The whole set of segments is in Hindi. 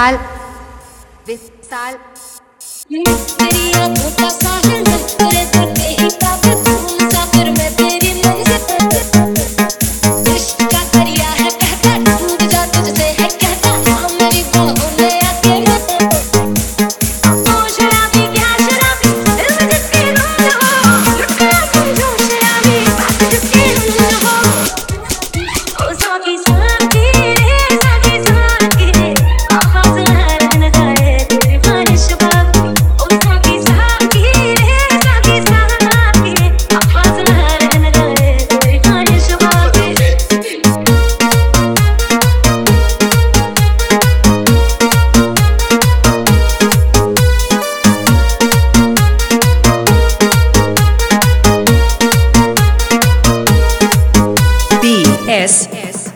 विशाल विशाल तेरी आंखों का साहिल है तेरे दिल पे ही काबिल तू मुसाफिर मैं तेरी मंजिल इश्क का दरिया है कहता डूब जा तुझसे है कहता हाँ मेरी बाहों में आके ओ शराबी क्या शराबी दिल में जिसकी धुन हो लुट गया समझो शराबी बात जिसकी धुन हो ओ साकी साकी रे साकी साकी आवाज़ न जाए तेरी बारिश बाकी ओ साकी साकी रे साकी साकी आवाज़ न जाए तेरी बारिश बाकी BS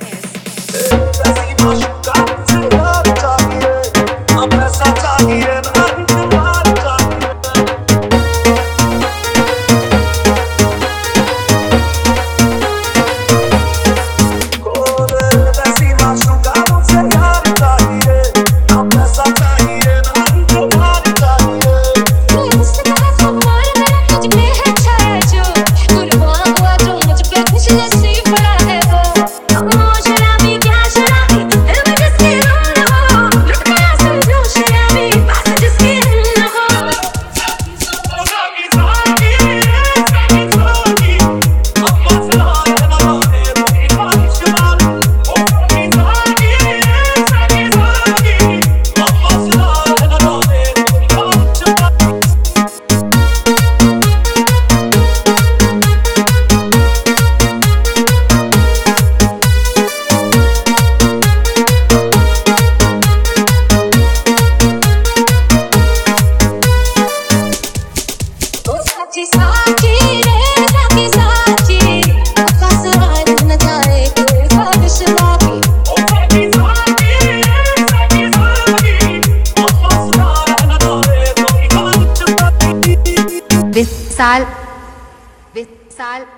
साची साची रे साकी साची आकाश हार न जाए कोई बारिश बाकी ओ साकी साकी रे साकी साकी आकाश हार न जाए कोई बारिश बाकी विशाल विशाल